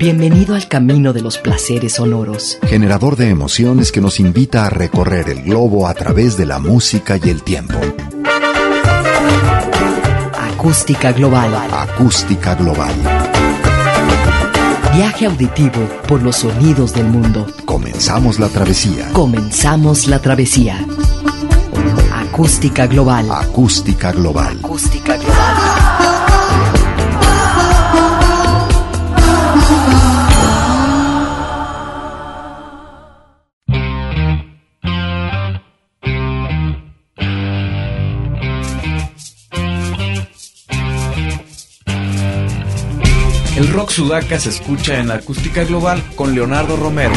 Bienvenido al camino de los placeres sonoros. Generador de emociones que nos invita a recorrer el globo a través de la música y el tiempo. Acústica Global. Acústica Global. Viaje auditivo por los sonidos del mundo. Comenzamos la travesía. Comenzamos la travesía. Acústica Global. Acústica Global. Acústica Global. El rock sudaca se escucha en la Acústica Global con Leonardo Romero.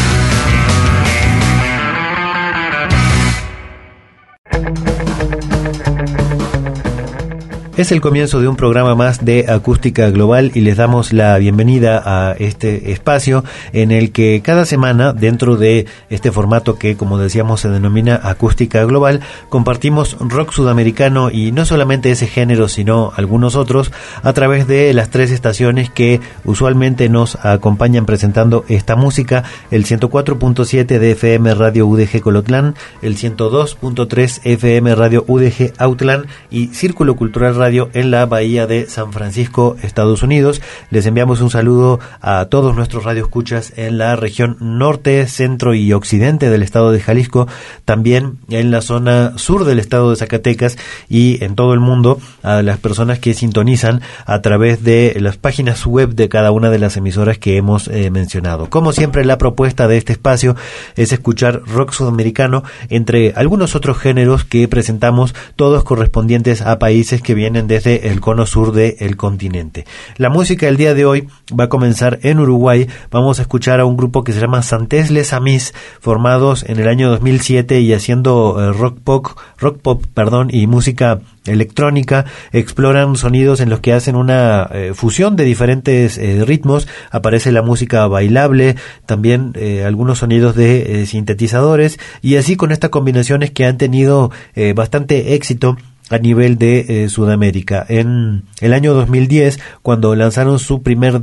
Es el comienzo de un programa más de Acústica Global y les damos la bienvenida a este espacio en el que cada semana, dentro de este formato que, como decíamos, se denomina Acústica Global, compartimos rock sudamericano y no solamente ese género, sino algunos otros, a través de las tres estaciones que usualmente nos acompañan presentando esta música: el 104.7 de FM Radio UDG Colotlán, el 102.3 FM Radio UDG Autlán y Círculo Cultural Radio en la Bahía de San Francisco, Estados Unidos. Les enviamos un saludo a todos nuestros radioescuchas en la región norte, centro y occidente del estado de Jalisco, también en la zona sur del estado de Zacatecas y en todo el mundo, a las personas que sintonizan a través de las páginas web de cada una de las emisoras que hemos mencionado. Como siempre, la propuesta de este espacio es escuchar rock sudamericano entre algunos otros géneros que presentamos, todos correspondientes a países que vienen desde el cono sur del continente. La música del día de hoy va a comenzar en Uruguay. Vamos a escuchar a un grupo que se llama Santés Les Amis, formados en el año 2007 y haciendo rock pop, y música electrónica. Exploran sonidos en los que hacen una fusión de diferentes ritmos. Aparece la música bailable, también algunos sonidos de sintetizadores, y así con estas combinaciones que han tenido bastante éxito a nivel de Sudamérica. En el año 2010, cuando lanzaron su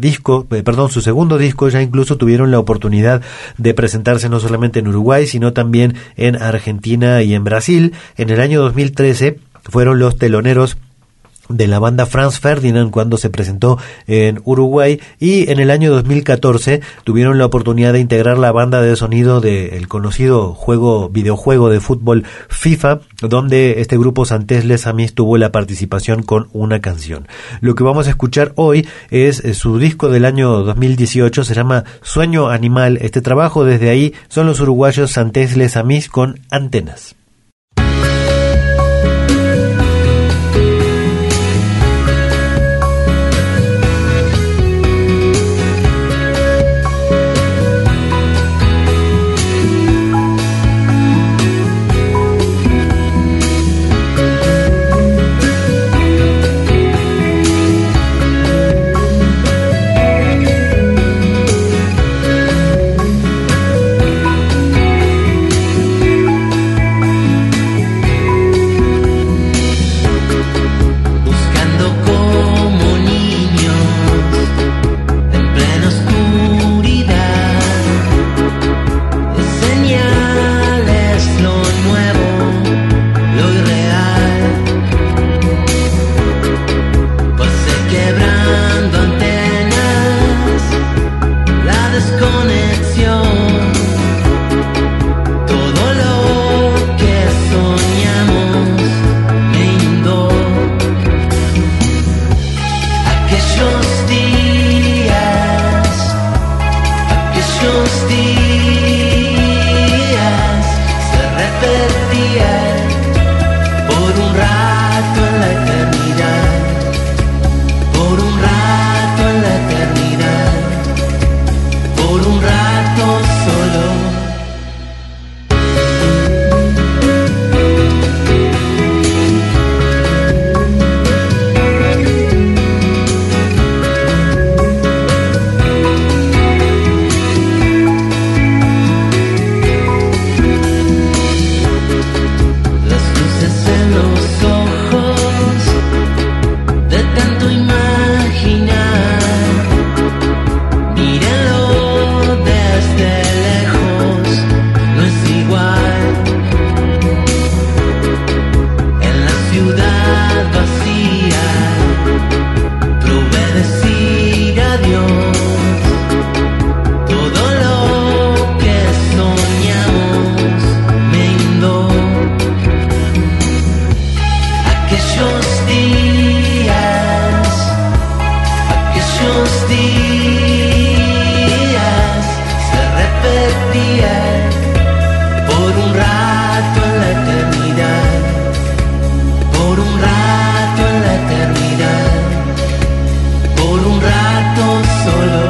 segundo disco, ya incluso tuvieron la oportunidad de presentarse no solamente en Uruguay, sino también en Argentina y en Brasil. En el año 2013 fueron los teloneros de la banda Franz Ferdinand cuando se presentó en Uruguay, y en el año 2014 tuvieron la oportunidad de integrar la banda de sonido del conocido videojuego de fútbol FIFA, donde este grupo Santés Les Amis tuvo la participación con una canción. Lo que vamos a escuchar hoy es su disco del año 2018, se llama Sueño Animal. Este trabajo, desde ahí, son los uruguayos Santés Les Amis con Antenas. rato en la eternidad, por un rato en la eternidad, por un rato solo.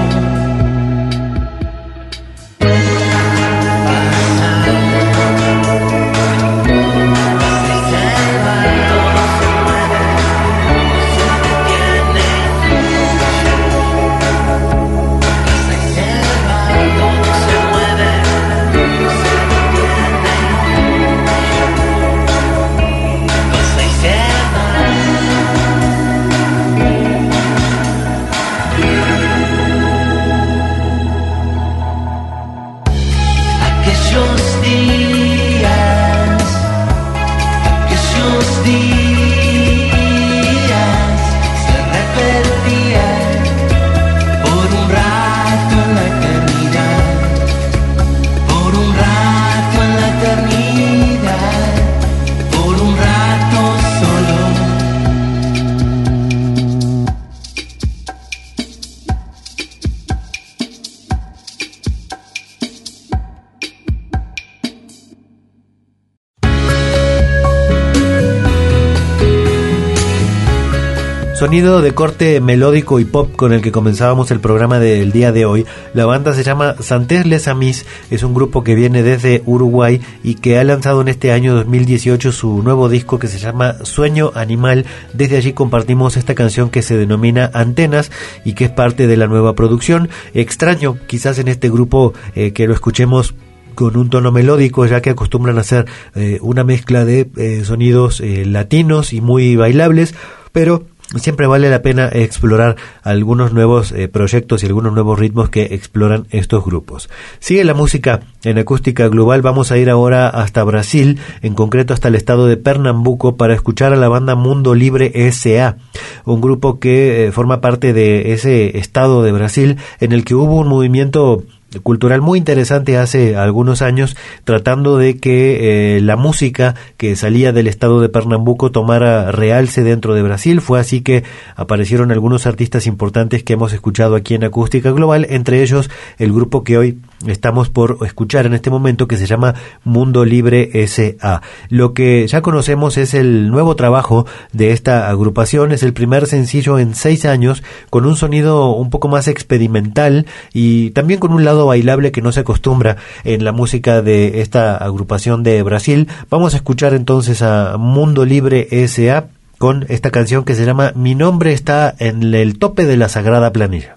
Sonido de corte melódico y pop con el que comenzábamos el programa del día de hoy. La banda se llama Santés Les Amis, es un grupo que viene desde Uruguay y que ha lanzado en este año 2018 su nuevo disco que se llama Sueño Animal. Desde allí compartimos esta canción que se denomina Antenas y que es parte de la nueva producción. Extraño quizás en este grupo que lo escuchemos con un tono melódico, ya que acostumbran a hacer una mezcla de sonidos latinos y muy bailables, pero siempre vale la pena explorar algunos nuevos proyectos y algunos nuevos ritmos que exploran estos grupos. Sigue la música en Acústica Global. Vamos a ir ahora hasta Brasil, en concreto hasta el estado de Pernambuco, para escuchar a la banda Mundo Libre S.A., un grupo que forma parte de ese estado de Brasil en el que hubo un movimiento cultural muy interesante hace algunos años, tratando de que la música que salía del estado de Pernambuco tomara realce dentro de Brasil. Fue así que aparecieron algunos artistas importantes que hemos escuchado aquí en Acústica Global, entre ellos el grupo que hoy estamos por escuchar en este momento, que se llama Mundo Libre S.A. Lo que ya conocemos es el nuevo trabajo de esta agrupación, es el primer sencillo en 6 años, con un sonido un poco más experimental y también con un lado bailable que no se acostumbra en la música de esta agrupación de Brasil. Vamos a escuchar entonces a Mundo Libre S.A. con esta canción que se llama Mi Nombre Está en el Tope de la Sagrada Planilla.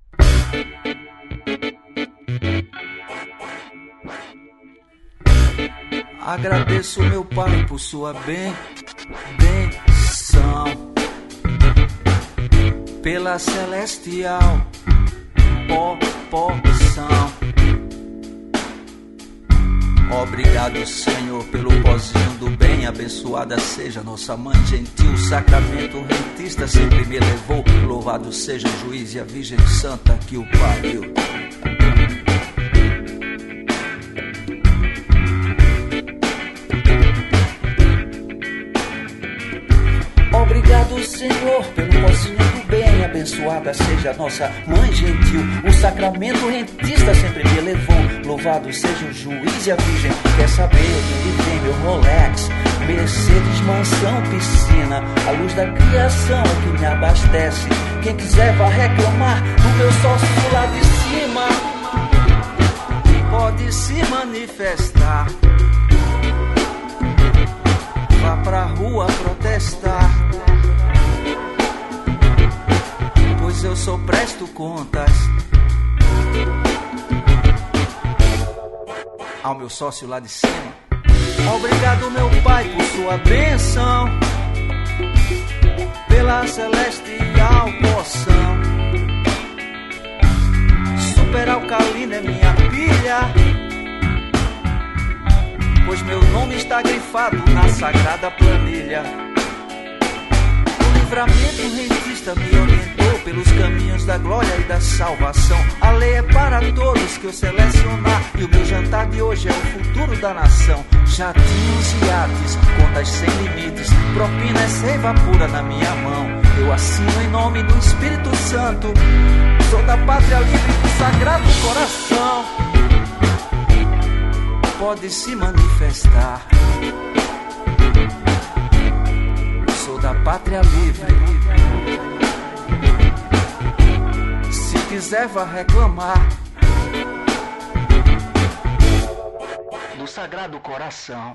Agradeço meu Pai por sua benção, pela celestial porção. Obrigado, Senhor, pelo pozinho do bem. Abençoada seja nossa mãe gentil. O sacramento rentista sempre me levou. Louvado seja o juiz e a Virgem Santa que o pariu. Obrigado, Senhor, pelo pozinho do bem. Abençoada seja nossa mãe gentil. O sacramento rentista sempre me levou. Louvado seja o juiz e a virgem. Quer saber onde tem meu Rolex, Mercedes, mansão, piscina. A luz da criação é que me abastece. Quem quiser vai reclamar do meu sócio lá de cima. Pode se manifestar. Vá pra rua protestar, pois eu só presto contas ao meu sócio lá de cima. Obrigado, meu Pai, por sua bênção, pela celestial poção. Super alcalina é minha pilha, pois meu nome está grifado na sagrada planilha. O livramento rentista me orientou pelos caminhos da glória e da salvação. A lei é para todos que eu selecionar, e o meu jantar de hoje é o futuro da nação. Jatinhos e iates, contas sem limites, propina é seiva pura na minha mão. Eu assino em nome do Espírito Santo, sou da pátria livre do Sagrado Coração. pode se manifestar. Sou da pátria livre. Se quiser vá reclamar do Sagrado Coração.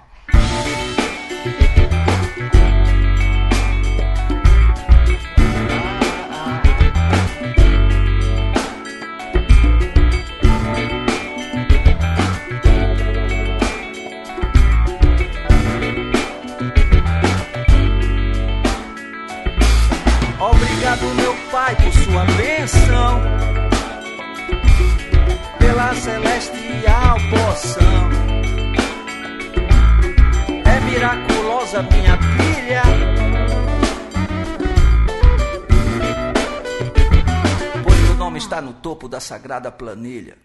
Obrigado, meu Pai, por sua bênção, pela celestial poção. É miraculosa minha trilha, pois meu nome está no topo da sagrada planilha.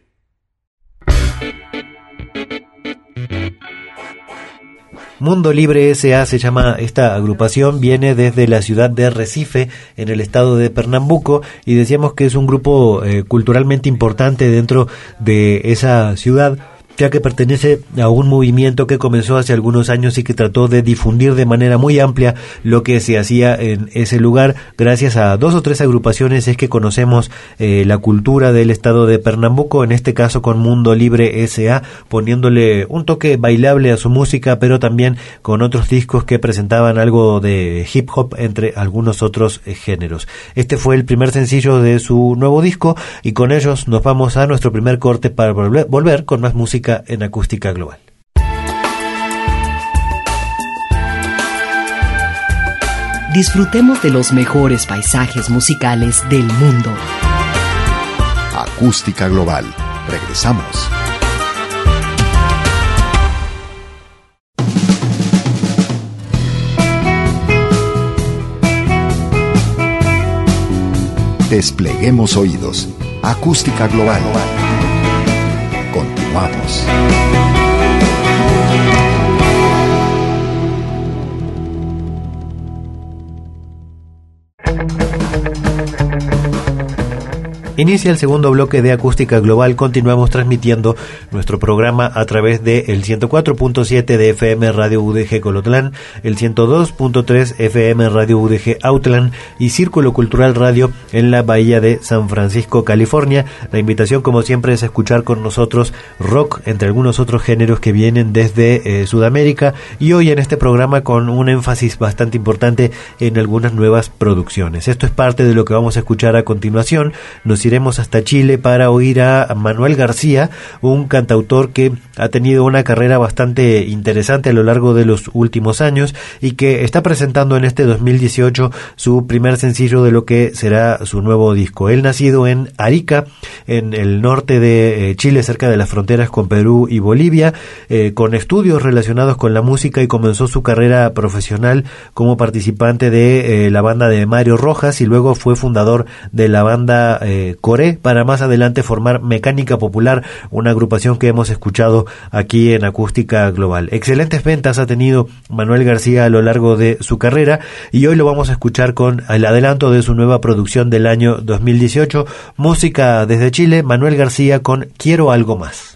Mundo Libre S.A. se llama esta agrupación, viene desde la ciudad de Recife, en el estado de Pernambuco, y decíamos que es un grupo culturalmente importante dentro de esa ciudad, ya que pertenece a un movimiento que comenzó hace algunos años y que trató de difundir de manera muy amplia lo que se hacía en ese lugar. Gracias a 2 o 3 agrupaciones es que conocemos la cultura del estado de Pernambuco, en este caso con Mundo Libre S.A., poniéndole un toque bailable a su música, pero también con otros discos que presentaban algo de hip hop, entre algunos otros géneros. Este fue el primer sencillo de su nuevo disco, y con ellos nos vamos a nuestro primer corte para volver con más música en Acústica Global. Disfrutemos de los mejores paisajes musicales del mundo. Acústica Global. Regresamos. Despleguemos oídos. Acústica Global. Continuamos. Inicia el segundo bloque de Acústica Global. Continuamos transmitiendo nuestro programa a través de el 104.7 de FM Radio UDG Colotlán, el 102.3 FM Radio UDG Autlán y Círculo Cultural Radio en la Bahía de San Francisco, California. La invitación, como siempre, es escuchar con nosotros rock, entre algunos otros géneros que vienen desde Sudamérica, y hoy en este programa con un énfasis bastante importante en algunas nuevas producciones. Esto es parte de lo que vamos a escuchar a continuación. Nos iremos hasta Chile para oír a Manuel García, un cantautor que ha tenido una carrera bastante interesante a lo largo de los últimos años y que está presentando en este 2018 su primer sencillo de lo que será su nuevo disco. Él, nacido en Arica, en el norte de Chile, cerca de las fronteras con Perú y Bolivia, con estudios relacionados con la música, y comenzó su carrera profesional como participante de la banda de Mario Rojas, y luego fue fundador de la banda Coré, para más adelante formar Mecánica Popular, una agrupación que hemos escuchado aquí en Acústica Global. Excelentes ventas ha tenido Manuel García a lo largo de su carrera, y hoy lo vamos a escuchar con el adelanto de su nueva producción del año 2018, música desde Chile, Manuel García con Quiero Algo Más.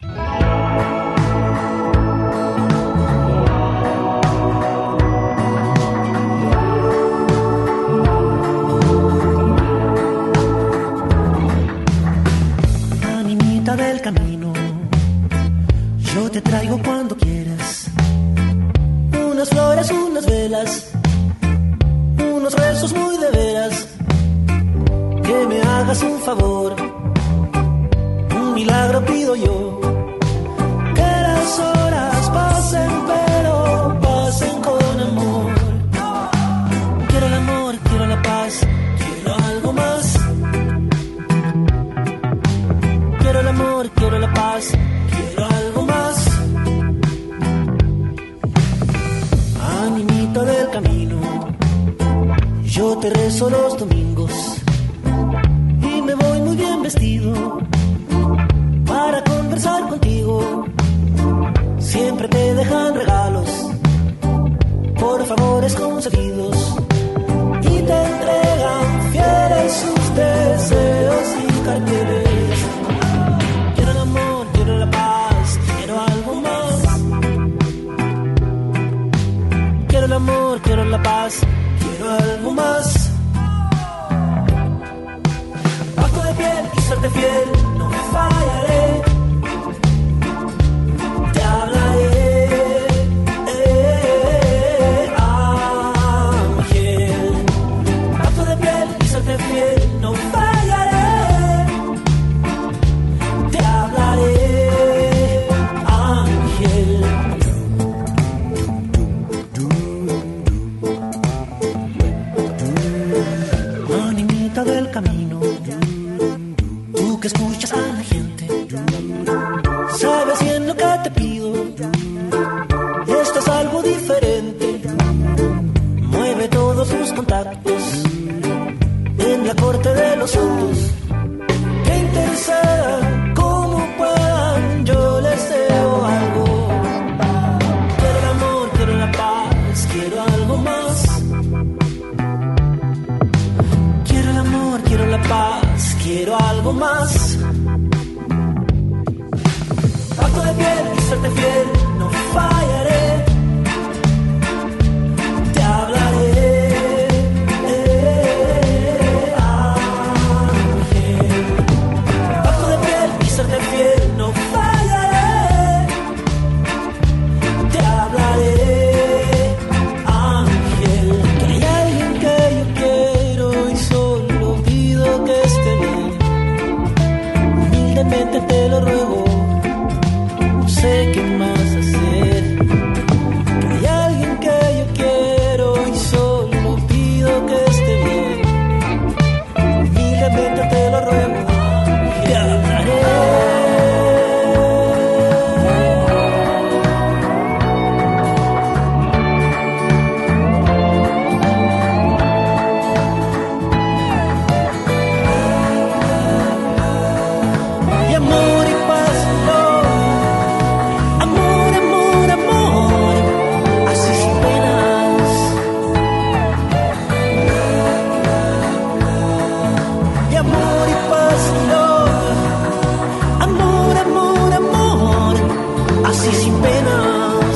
Del camino, yo te traigo cuando quieras unas flores, unas velas, unos versos muy de veras, que me hagas un favor, un milagro pido yo, que las horas pasen pero pasen con amor. Quiero el amor, quiero la paz, quiero algo más. Quiero el amor, quiero la paz, quiero algo más. A mi mitad del camino, yo te rezo los domingos y me voy muy bien vestido para conversar contigo. Siempre te dejan regalos por favores conseguidos y te entregan fieles sus deseos y carteles. Quiero el amor, quiero la paz, quiero algo más. amor, quiero la paz, quiero algo más. Pacto de piel y serte fiel, no me fallaré. Te hablaré, ángel. Pacto de piel y serte fiel, no fallaré. Te hablaré, ángel. Animita del camino, tú que escuchas a la gente, sabes bien lo que te pido. Esto es algo diferente. Mueve todos tus contactos en la corte de los santos. Que interceda como puedan, yo les debo algo. Quiero el amor, quiero la paz, quiero algo más. Quiero el amor, quiero la paz, quiero algo más. Pacto de piel y serte fiel, no fallaré. Te hablaré, ángel. Pacto de piel y serte fiel, no fallaré. Te hablaré, ángel. Que hay alguien que yo quiero y solo pido que esté bien. Humildemente te lo ruego, no sé qué más hacer. Que hay alguien que yo quiero y solo pido que esté bien. Humildemente te lo ruego, te hablaré. Y amor y paz, amor, amor, amor, así sin penas. Y amor y paz, amor, amor, amor, así sin penas.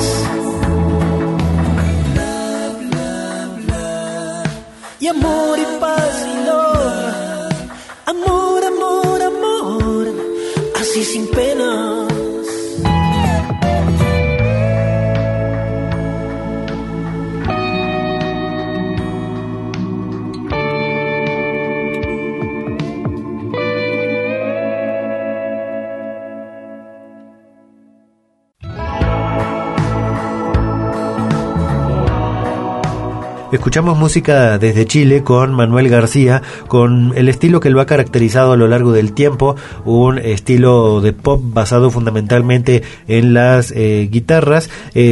Y amor y paz, amor, amor, amor, así sin penas. Escuchamos música desde Chile con Manuel García, con el estilo que lo ha caracterizado a lo largo del tiempo, un estilo de pop basado fundamentalmente en las guitarras.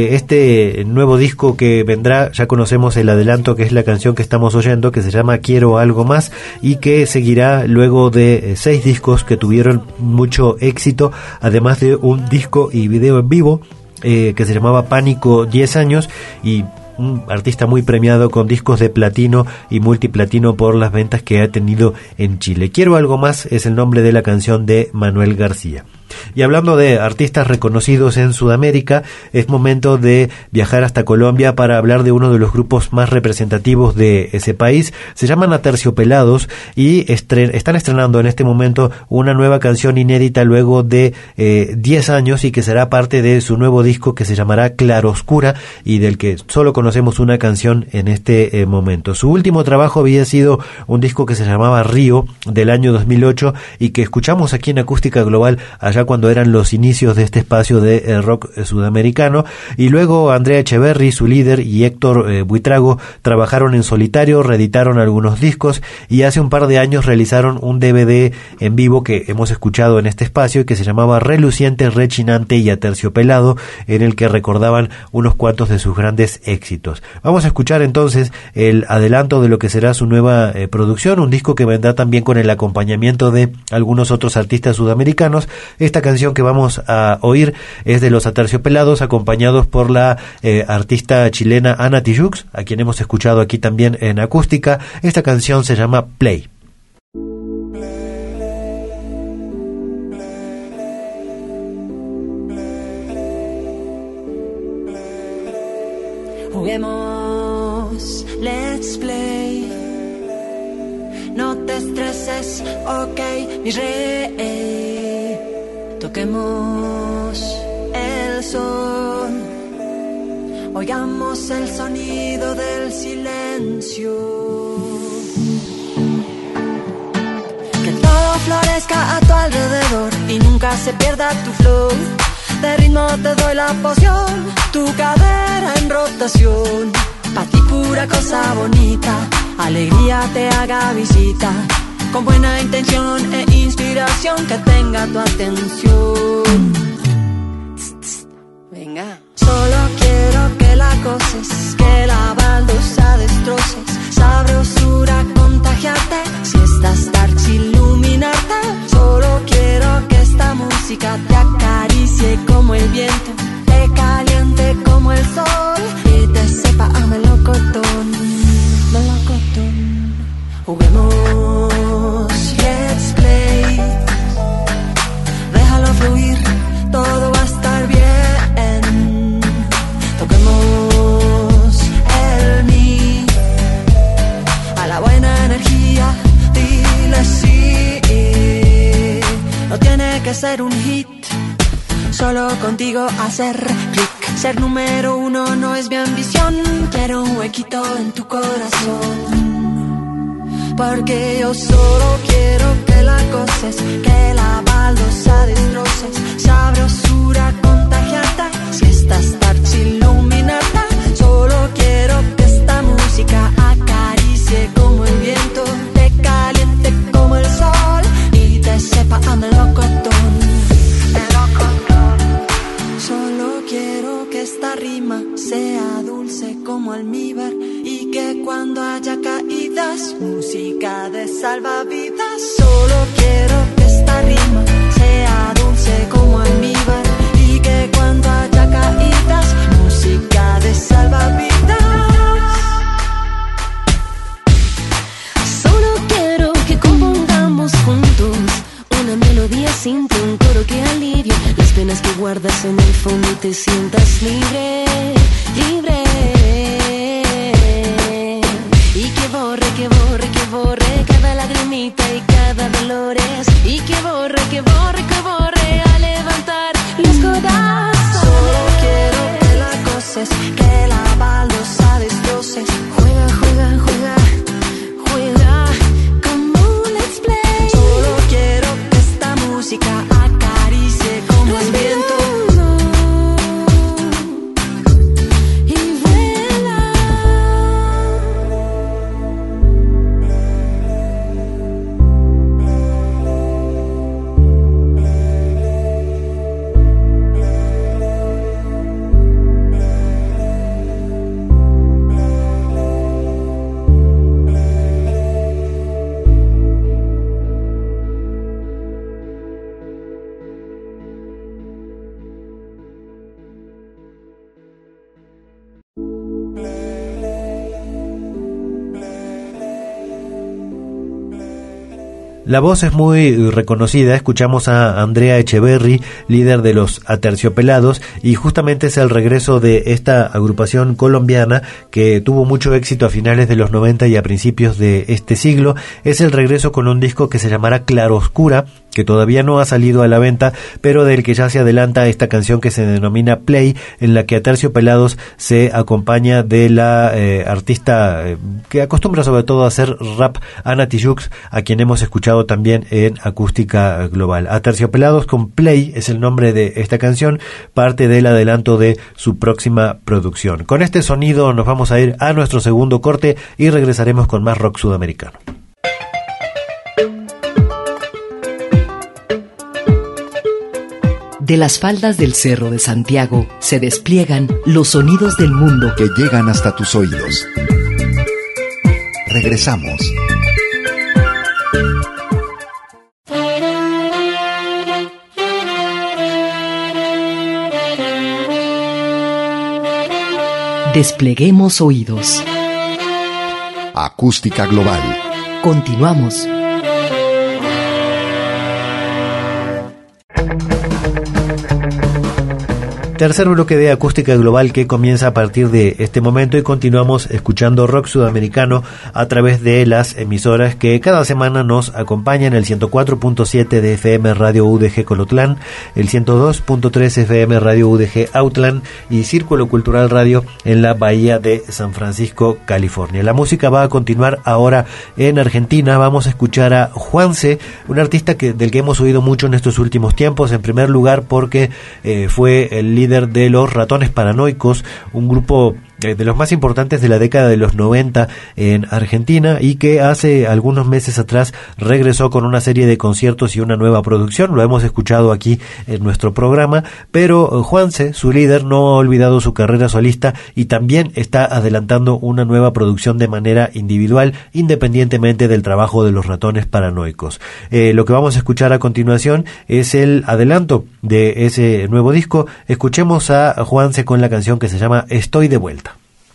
Este nuevo disco que vendrá, ya conocemos el adelanto, que es la canción que estamos oyendo, que se llama Quiero Algo Más, y que seguirá luego de 6 discos que tuvieron mucho éxito, además de un disco y video en vivo que se llamaba Pánico 10 años, y un artista muy premiado con discos de platino y multiplatino por las ventas que ha tenido en Chile. Quiero Algo Más es el nombre de la canción de Manuel García. Y hablando de artistas reconocidos en Sudamérica, es momento de viajar hasta Colombia para hablar de uno de los grupos más representativos de ese país. Se llaman Aterciopelados y están estrenando en este momento una nueva canción inédita luego de 10 años, y que será parte de su nuevo disco que se llamará Claroscura, y del que solo conocemos una canción en este momento. Su último trabajo había sido un disco que se llamaba Río, del año 2008, y que escuchamos aquí en Acústica Global allá cuando eran los inicios de este espacio de rock sudamericano. Y luego Andrea Echeverry, su líder, y Héctor Buitrago trabajaron en solitario, reeditaron algunos discos, y hace un par de años realizaron un DVD en vivo que hemos escuchado en este espacio y que se llamaba Reluciente, Rechinante y Aterciopelado, en el que recordaban unos cuantos de sus grandes éxitos. Vamos a escuchar entonces el adelanto de lo que será su nueva producción, un disco que vendrá también con el acompañamiento de algunos otros artistas sudamericanos. Esta canción que vamos a oír es de los Aterciopelados, acompañados por la artista chilena Ana Tijoux, a quien hemos escuchado aquí también en Acústica. Esta canción se llama Play. Juguemos Juguemos, let's play. No te estreses, ok, mi rey. Toquemos el son. Oigamos el sonido del silencio. Que todo florezca a tu alrededor y nunca se pierda tu flow. De ritmo te doy la poción, tu cadera en rotación. Pa' ti pura cosa bonita, alegría te haga visita. Con buena intención e inspiración que tenga tu atención. Venga. Solo quiero que la goces, que la baldosa destroces. Sabrosura contagiarte, si estás darks iluminarte. Solo quiero que esta música te acaricie como el viento, te caliente como el sol y te sepa a melocotón, melocotón. Juguemos, let's play. Déjalo fluir, todo va a estar bien. Toquemos el mi a la buena energía, dile sí. No tiene que ser un hit, solo contigo hacer clic. Ser número uno no es mi ambición, quiero un huequito en tu corazón. Porque yo solo quiero que la goces, que la baldosa destroces. Sabrosura contagiarte, si estás darks iluminarte. Solo quiero que esta música acaricie como el viento, te caliente como el sol y te sepa a melocotón, melocotón. Solo quiero que esta rima sea dulce como almíbar y que cuando haya caídas, música de salvavidas. Solo quiero que esta rima sea dulce como almíbar y que cuando haya caídas, música de salvavidas. Solo quiero que compongamos juntos una melodía simple, un coro que alivie las penas que guardas en el fondo y te sientas libre, libre. Y que borre, que borre, que borre cada lagrimita y cada dolores. Y que borre, que borre, que borre a levantar los corazones. Solo quiero que la goces, que la baldosa destroces. Juega, juega, juega, juega como let's play. Solo quiero que esta música acaricie como el viento. La voz es muy reconocida. Escuchamos a Andrea Echeverry, líder de los Aterciopelados, y justamente es el regreso de esta agrupación colombiana que tuvo mucho éxito a finales de los 90 y a principios de este siglo. Es el regreso con un disco que se llamará Claroscura, que todavía no ha salido a la venta, pero del que ya se adelanta esta canción que se denomina Play, en la que Aterciopelados se acompaña de la artista que acostumbra sobre todo a hacer rap, Ana Tijoux, a quien hemos escuchado también en Acústica Global. Aterciopelados con Play es el nombre de esta canción, parte del adelanto de su próxima producción. Con este sonido nos vamos a ir a nuestro segundo corte y regresaremos con más rock sudamericano. De las faldas del Cerro de Santiago se despliegan los sonidos del mundo que llegan hasta tus oídos. Regresamos. Despleguemos oídos. Acústica Global. Continuamos. tercer bloque de Acústica Global que comienza a partir de este momento, y continuamos escuchando rock sudamericano a través de las emisoras que cada semana nos acompañan: el 104.7 de FM Radio UDG Colotlán, el 102.3 FM Radio UDG Autlán y Círculo Cultural Radio en la Bahía de San Francisco, California. La música va a continuar ahora en Argentina. Vamos a escuchar a Juanse, un artista del que hemos oído mucho en estos últimos tiempos, en primer lugar porque fue el líder de Los Ratones Paranoicos, un grupo de los más importantes de la década de los 90 en Argentina, y que hace algunos meses atrás regresó con una serie de conciertos y una nueva producción. Lo hemos escuchado aquí en nuestro programa, pero Juanse, su líder, no ha olvidado su carrera solista y también está adelantando una nueva producción de manera individual, independientemente del trabajo de Los Ratones Paranoicos. Lo que vamos a escuchar a continuación es el adelanto de ese nuevo disco. Escuchemos a Juanse con la canción que se llama Estoy de vuelta.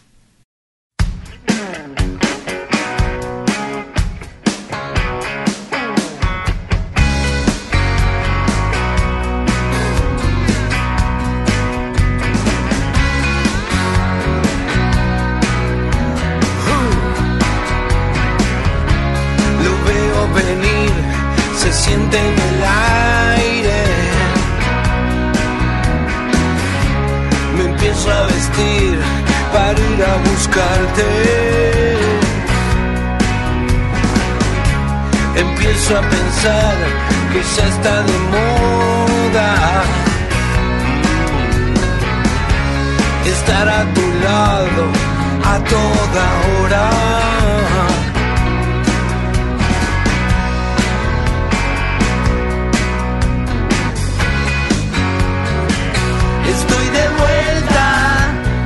Empiezo a pensar que ya está de moda estar a tu lado a toda hora. Estoy de vuelta,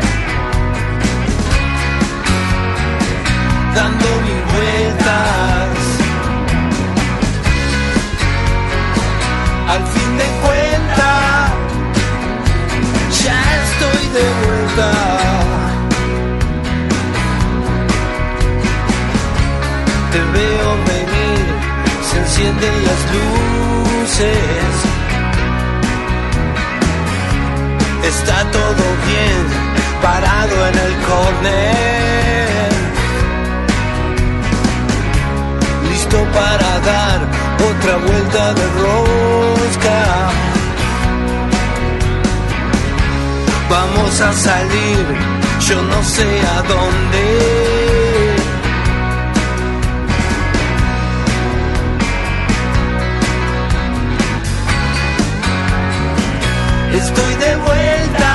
dando mil vueltas. Al fin de cuentas, ya estoy de vuelta. Te veo venir, se encienden las luces. Está todo bien, parado en el córner, listo para dar otra vuelta de rosca. Vamos a salir, yo no sé a dónde. Estoy de vuelta,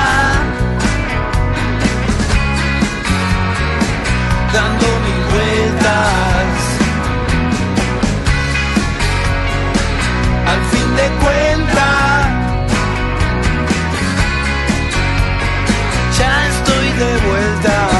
dando mil vueltas. Al fin de cuentas, ya estoy de vuelta.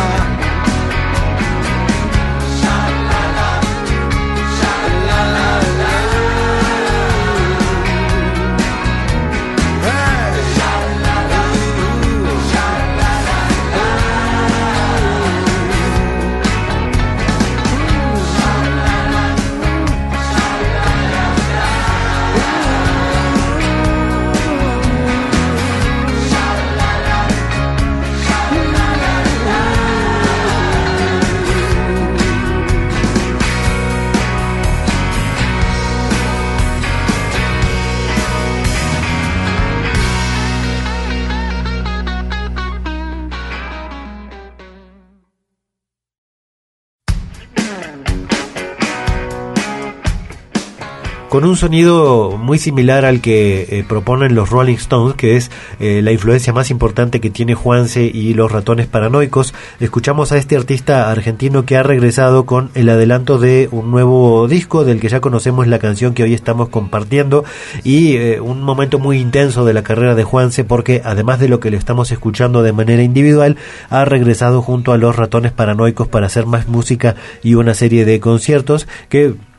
con un sonido muy similar al que proponen los Rolling Stones, que es la influencia más importante que tiene Juanse y los Ratones Paranoicos. Escuchamos a este artista argentino que ha regresado con el adelanto de un nuevo disco del que ya conocemos la canción que hoy estamos compartiendo, y un momento muy intenso de la carrera de Juanse, porque además de lo que le estamos escuchando de manera individual, ha regresado junto a los Ratones Paranoicos para hacer más música y una serie de conciertos que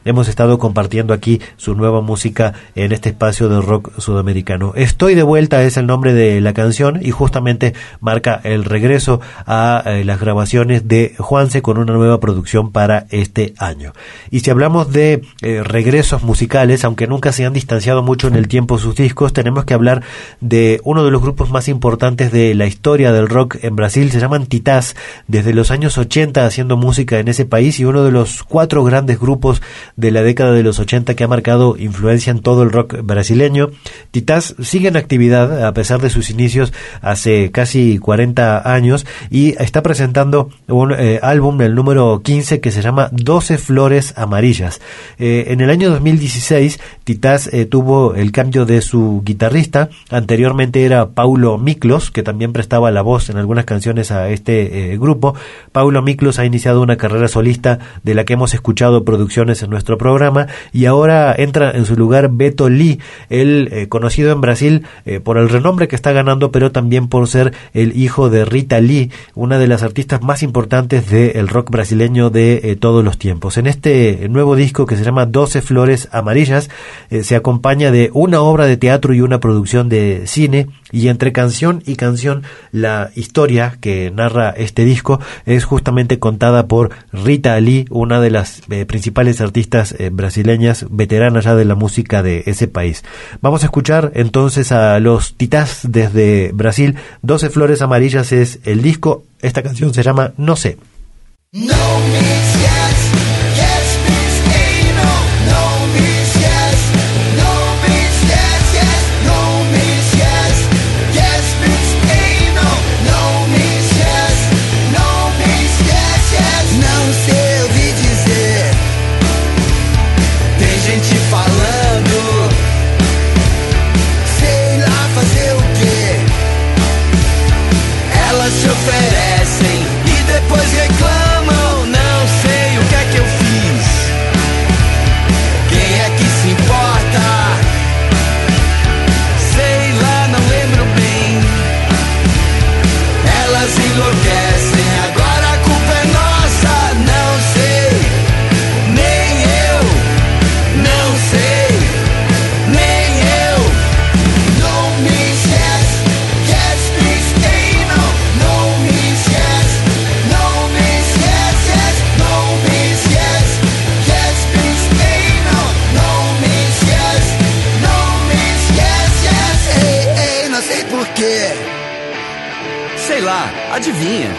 hemos estado compartiendo aquí su nueva música en este espacio de rock sudamericano. Estoy de vuelta es el nombre de la canción y justamente marca el regreso a las grabaciones de Juanse con una nueva producción para este año. Y si hablamos de regresos musicales, aunque nunca se han distanciado mucho en el tiempo sus discos, tenemos que hablar de uno de los grupos más importantes de la historia del rock en Brasil. Se llaman Titás, desde los años 80 haciendo música en ese país y uno de los 4 grandes grupos de la década de los 80 que ha marcado influencia en todo el rock brasileño. Titás sigue en actividad a pesar de sus inicios hace casi 40 años y está presentando un álbum, el número 15, que se llama 12 Flores Amarillas. En el año 2016 Titás tuvo el cambio de su guitarrista. Anteriormente era Paulo Miklos, que también prestaba la voz en algunas canciones a este grupo. Paulo Miklos ha iniciado una carrera solista de la que hemos escuchado producciones en nuestro programa y ahora entra en su lugar Beto Lee, él conocido en Brasil por el renombre que está ganando, pero también por ser el hijo de Rita Lee, una de las artistas más importantes del rock brasileño de todos los tiempos. En este nuevo disco que se llama 12 Flores Amarillas se acompaña de una obra de teatro y una producción de cine, y entre canción y canción la historia que narra este disco es justamente contada por Rita Lee, una de las principales artistas brasileñas, veteranas ya de la música de ese país. Vamos a escuchar entonces a los Titás desde Brasil. 12 Flores Amarillas es el disco. Esta canción se llama No sé. No means yes, yes means hey, no means yes, no means yes, yes, no means yes, yes means hey, no means yes, no means yes, yes. Não sei ouvir dizer, tem gente falando, sei lá fazer o quê, elas se oferecem e depois reclamam. Sei lá, adivinha?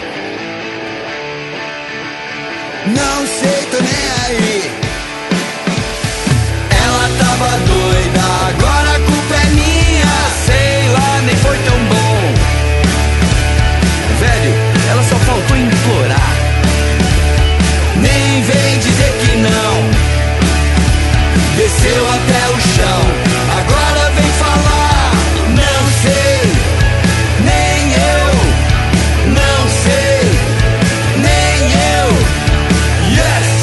Não sei, tô nem aí. Ela tava doida, agora a culpa é minha. Sei lá, nem foi tão bom. Velho, ela só faltou implorar. Nem vem dizer que não. Desceu até o chão, agora vem falar. Não sei, nem eu. Não sei, nem eu. Yes,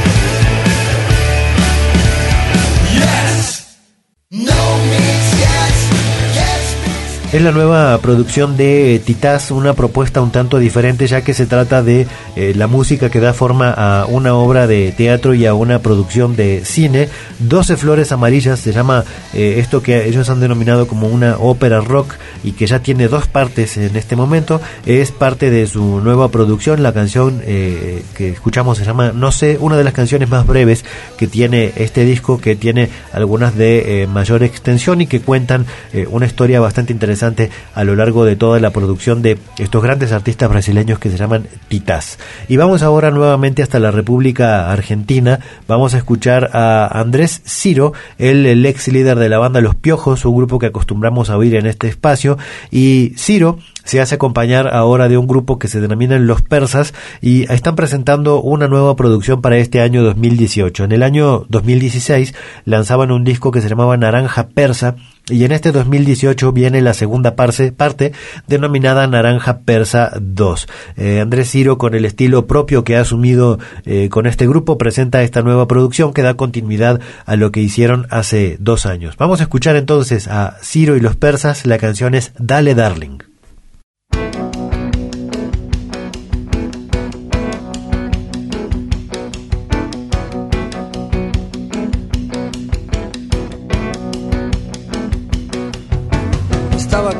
yes. No means yes, yes means. Es la nueva producción de Titás, una propuesta un tanto diferente, ya que se trata de la música que da forma a una obra de teatro y a una producción de cine. 12 Flores Amarillas se llama esto que ellos han denominado como una ópera rock y que ya tiene 2 partes en este momento. Es parte de su nueva producción. La canción que escuchamos se llama No sé, una de las canciones más breves que tiene este disco, que tiene algunas de mayor extensión y que cuentan una historia bastante interesante a lo largo de toda la producción de estos grandes artistas brasileños que se llaman Titás. Y vamos ahora nuevamente hasta la República Argentina. Vamos a escuchar a Andrés Ciro, el ex líder de la banda Los Piojos, un grupo que acostumbramos a oír en este espacio. Y Ciro se hace acompañar ahora de un grupo que se denominan Los Persas y están presentando una nueva producción para este año 2018. En el año 2016 lanzaban un disco que se llamaba Naranja Persa y en este 2018 viene la segunda parte denominada Naranja Persa 2. Andrés Ciro, con el estilo propio que ha asumido con este grupo, presenta esta nueva producción que da continuidad a lo que hicieron hace 2 años. Vamos a escuchar entonces a Ciro y Los Persas. La canción es Dale Darling.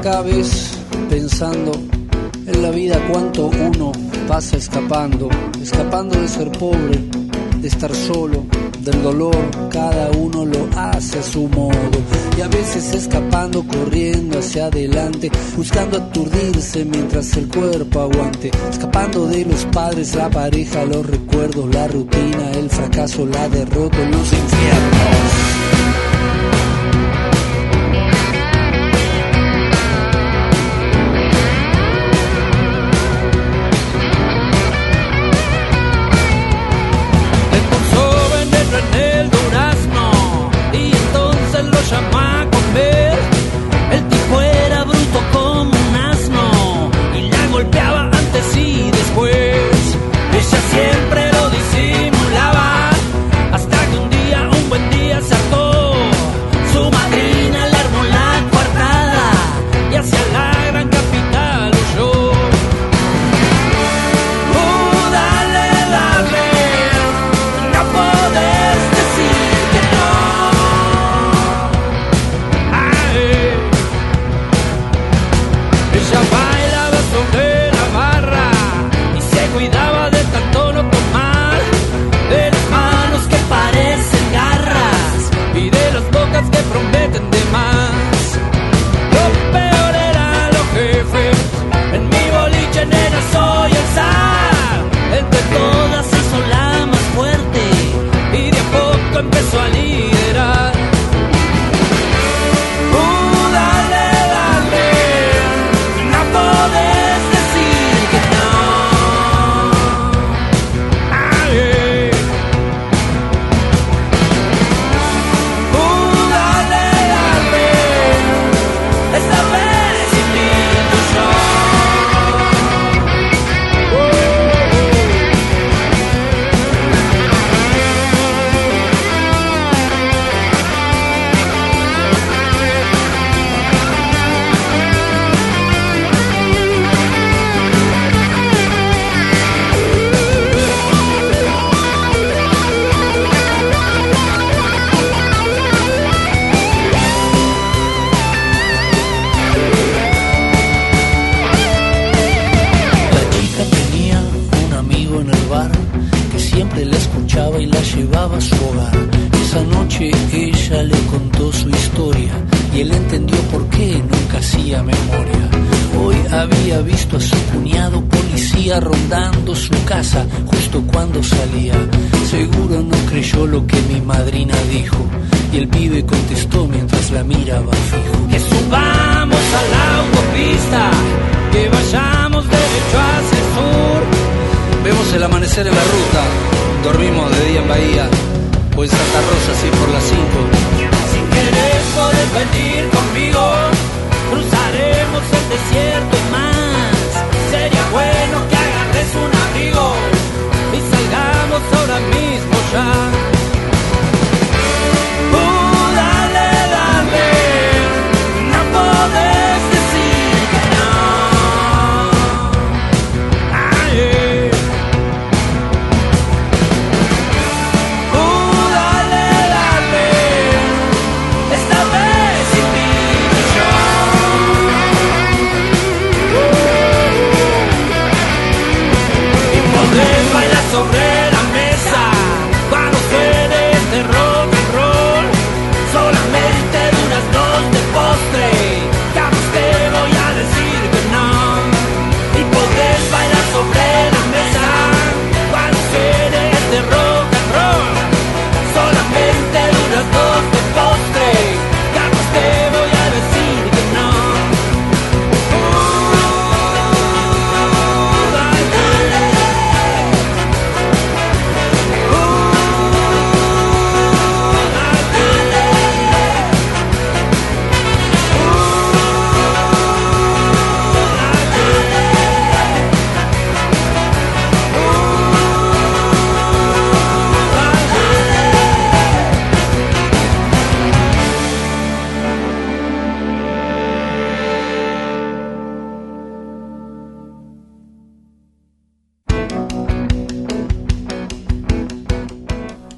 cada vez pensando en la vida, cuánto uno pasa escapando de ser pobre, de estar solo, del dolor. Cada uno lo hace a su modo, y a veces escapando, corriendo hacia adelante, buscando aturdirse mientras el cuerpo aguante, escapando de los padres, la pareja, los recuerdos, la rutina, el fracaso, la derrota, los infiernos. Llamó a comer, el tipo era bruto como un asno y la golpeaba antes y después. Ella siempre lo disimulaba hasta que un buen día se hartó. Su madrina le armó la coartada y hacia la gran capital huyó. Dale, dale, no podés decir que no. Ella bailaba sobre la barra y se cuidaba de tanto no tomar, de las manos que parecen garras y de las bocas que prometen de más. Lo peor eran los jefes, en mi boliche nena soy el zar. Entre todas hizo la más fuerte y de a poco empezó a liderar. Podés decir que no. Ay, dale, dale, esta vez invito yo. Y la llevaba a su hogar. Esa noche ella le contó su historia y él entendió por qué nunca hacía memoria. Hoy había visto a su cuñado policía rondando su casa justo cuando salía. Seguro no creyó lo que mi madrina dijo y el pibe contestó mientras la miraba fijo: que subamos a la autopista, que vayamos derecho hacia el sur. Vemos el amanecer en la ruta, dormimos de día en Bahía, o en Santa Rosa, así por las 5. Si querés podés venir conmigo, cruzaremos el desierto y más. Sería bueno que agarres un abrigo y salgamos ahora mismo ya. Dale, dale, no podés decir que no. Ay, esta vez invito yo.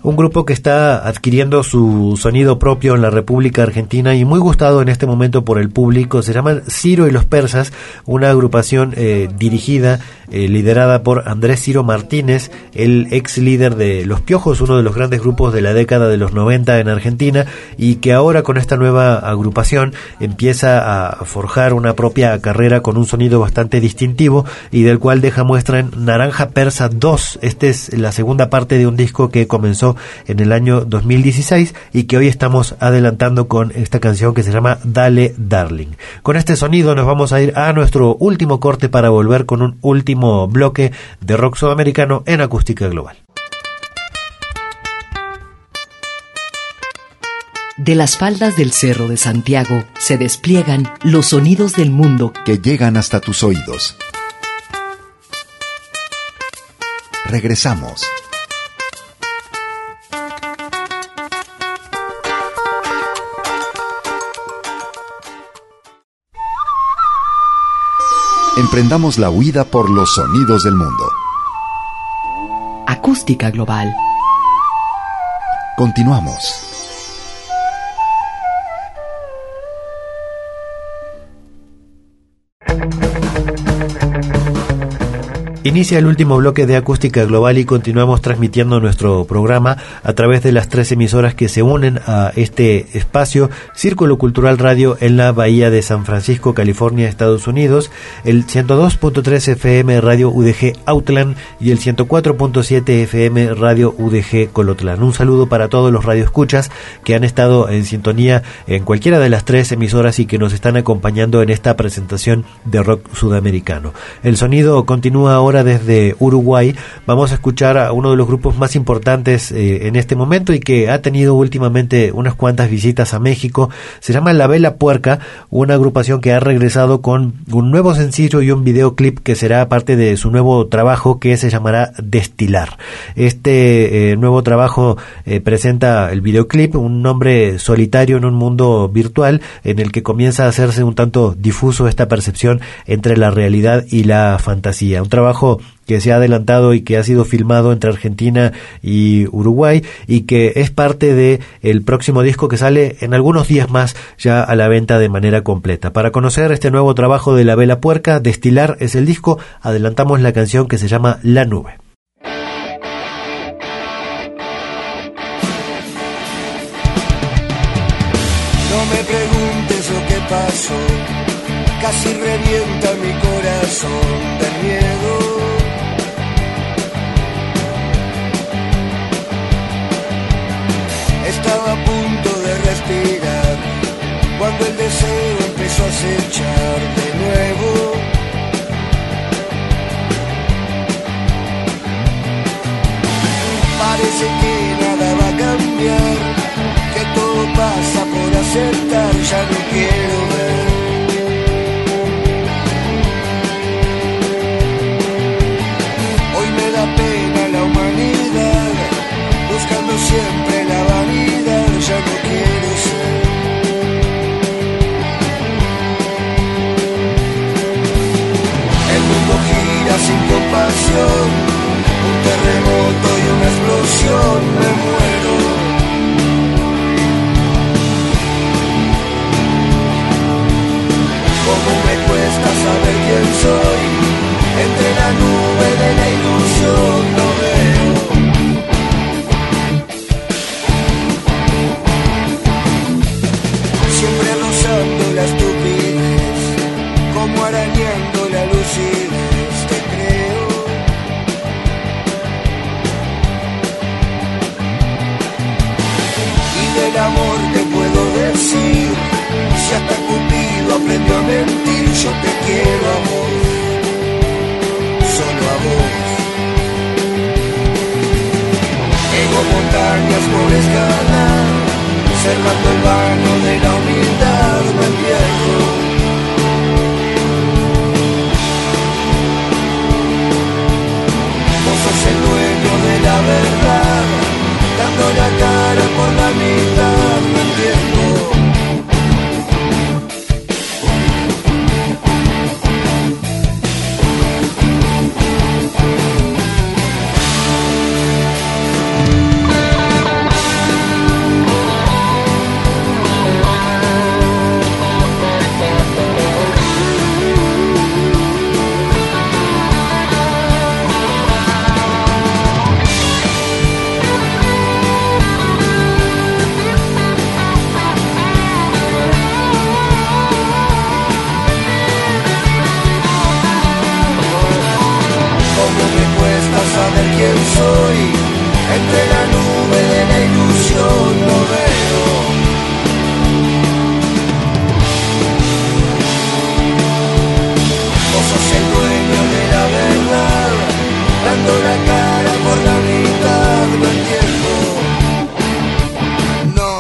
un grupo que está adquiriendo su sonido propio en la República Argentina y muy gustado en este momento por el público. Se llaman Ciro y los Persas, una agrupación dirigida, liderada por Andrés Ciro Martínez, el ex líder de Los Piojos, uno de los grandes grupos de la década de los 90 en Argentina, y que ahora con esta nueva agrupación empieza a forjar una propia carrera con un sonido bastante distintivo y del cual deja muestra en Naranja Persa 2. Esta es la segunda parte de un disco que comenzó en el año 2016 y que hoy estamos adelantando con esta canción que se llama Dale Darling. Con este sonido nos vamos a ir a nuestro último corte para volver con un último bloque de rock sudamericano en Acústica Global. De las faldas del Cerro de Santiago se despliegan los sonidos del mundo que llegan hasta tus oídos. Regresamos. Emprendamos la huida por los sonidos del mundo. Acústica Global. Continuamos. Inicia el último bloque de Acústica Global y continuamos transmitiendo nuestro programa a través de las 3 emisoras que se unen a este espacio, Círculo Cultural Radio en la Bahía de San Francisco, California, Estados Unidos, el 102.3 FM Radio UDG Outland y el 104.7 FM Radio UDG Colotlán. Un saludo para todos los radioescuchas que han estado en sintonía en cualquiera de las 3 emisoras y que nos están acompañando en esta presentación de rock sudamericano. El sonido continúa ahora desde Uruguay. Vamos a escuchar a uno de los grupos más importantes en este momento y que ha tenido últimamente unas cuantas visitas a México. Se llama La Vela Puerca, una agrupación que ha regresado con un nuevo sencillo y un videoclip que será parte de su nuevo trabajo que se llamará Destilar. Este nuevo trabajo presenta el videoclip, un hombre solitario en un mundo virtual en el que comienza a hacerse un tanto difuso esta percepción entre la realidad y la fantasía. Un trabajo que se ha adelantado y que ha sido filmado entre Argentina y Uruguay y que es parte de el próximo disco que sale en algunos días más ya a la venta de manera completa. Para conocer este nuevo trabajo de La Vela Puerca, Destilar es el disco, adelantamos la canción que se llama La Nube. No me preguntes lo que pasó, casi revienta mi corazón del miedo. Estaba a punto de respirar cuando el deseo empezó a acechar de nuevo. Parece que nada va a cambiar, que todo pasa por aceptar, ya no quiero ver. Hoy me da pena la humanidad, buscando siempre la vanidad, ya no quiero ser. El mundo gira sin compasión, un terremoto y una explosión, me muero. Cómo me cuesta saber quién soy, entre la nube de la ilusión no veo. Siempre rozando la estupidez, como arañando la lucidez, te creo. Y del amor te puedo decir, si hasta Cupido aprendió a mentir, yo te quiero a vos, solo a vos. Ego montañas por escalar, cerrando el vano de la humildad, me pierdo. Vos sos el dueño de la verdad, dando la cara por la mitad, me entiendo. dando la cara por la mitad del tiempo. No,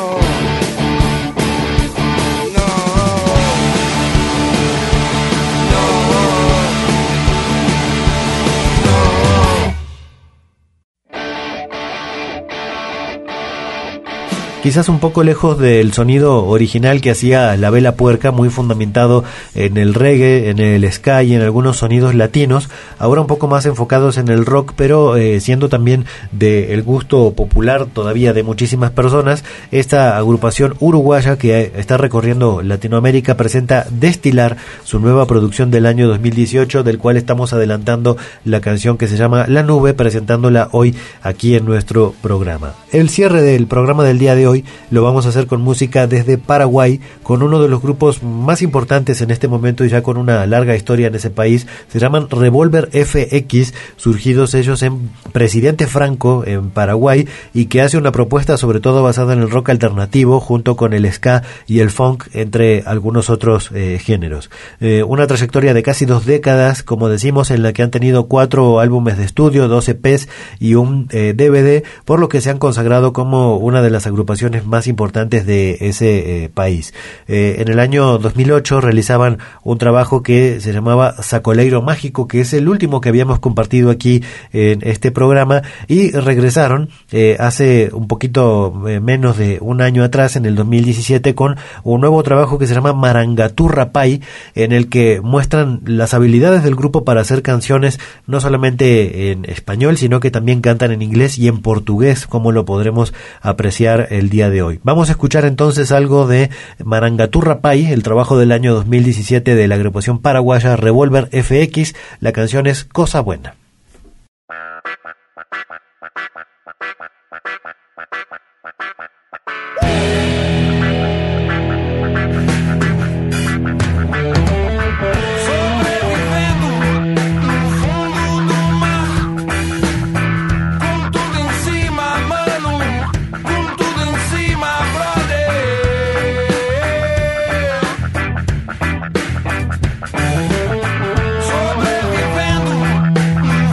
no, no, no. Quizás un poco lejos del sonido original que hacía La Vela Puerca, muy fundamentado en el reggae, en el ska y en algunos sonidos latinos, ahora un poco más enfocados en el rock, pero siendo también del gusto popular todavía de muchísimas personas. Esta agrupación uruguaya que está recorriendo Latinoamérica presenta Destilar, su nueva producción del año 2018, del cual estamos adelantando la canción que se llama La Nube, presentándola hoy aquí en nuestro programa. El cierre del programa del día de hoy lo vamos a hacer con música desde Paraguay, con uno de los grupos más importantes en este momento y ya con una larga historia en ese país. Se llaman Revolver FX, surgidos ellos en Presidente Franco, en Paraguay, y que hace una propuesta sobre todo basada en el rock alternativo, junto con el ska y el funk, entre algunos otros géneros. Una trayectoria de casi 2 décadas, como decimos, en la que han tenido 4 álbumes de estudio, 2 EPs y un DVD, por lo que se han consagrado como una de las agrupaciones más importantes de ese país. En el año 2008 realizaban un trabajo que se llamaba Sacoleiro Mágico, que es el último que habíamos compartido aquí en este programa, y regresaron hace un poquito menos de un año atrás, en el 2017, con un nuevo trabajo que se llama Marangaturra Pai, en el que muestran las habilidades del grupo para hacer canciones no solamente en español, sino que también cantan en inglés y en portugués, como lo podremos apreciar el día de hoy. Vamos a escuchar entonces algo de Marangaturra Pai, el trabajo del año 2017 de la agrupación paraguaya Revolver FX. La canción es Cosa Buena. Sobrevivendo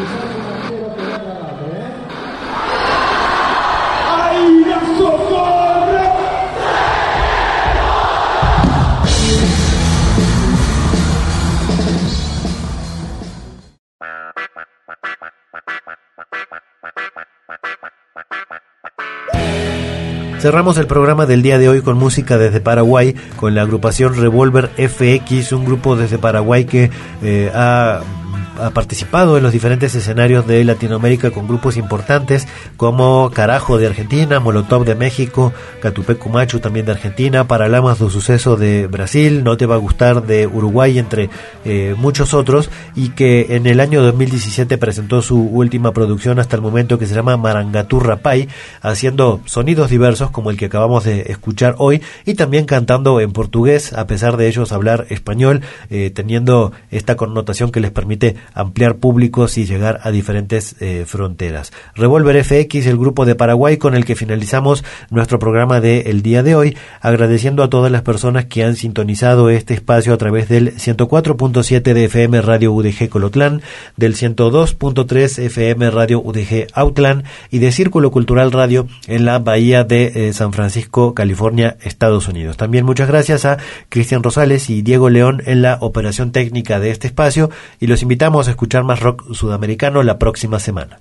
Cerramos el programa del día de hoy con música desde Paraguay, con la agrupación Revolver FX, un grupo desde Paraguay que ha participado en los diferentes escenarios de Latinoamérica con grupos importantes como Carajo de Argentina, Molotov de México, Catupecu Machu también de Argentina, Paralamas do Suceso de Brasil, No Te Va a Gustar de Uruguay, entre muchos otros, y que en el año 2017 presentó su última producción hasta el momento, que se llama Marangaturra Pai, haciendo sonidos diversos como el que acabamos de escuchar hoy, y también cantando en portugués, a pesar de ellos hablar español, teniendo esta connotación que les permite ampliar públicos y llegar a diferentes fronteras. Revolver FX, el grupo de Paraguay con el que finalizamos nuestro programa del día de hoy, agradeciendo a todas las personas que han sintonizado este espacio a través del 104.7 de FM Radio UDG Colotlán, del 102.3 FM Radio UDG Autlán y de Círculo Cultural Radio en la Bahía de San Francisco, California, Estados Unidos. También muchas gracias a Cristian Rosales y Diego León en la operación técnica de este espacio, y los invitamos a escuchar más rock sudamericano la próxima semana.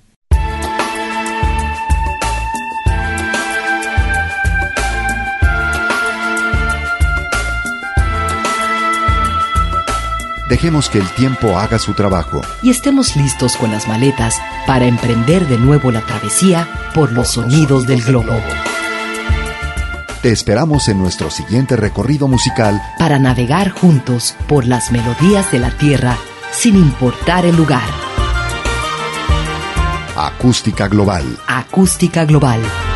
Dejemos que el tiempo haga su trabajo. Y estemos listos con las maletas para emprender de nuevo la travesía por los sonidos del globo. Te esperamos en nuestro siguiente recorrido musical para navegar juntos por las melodías de la tierra sin importar el lugar. Acústica Global. Acústica Global.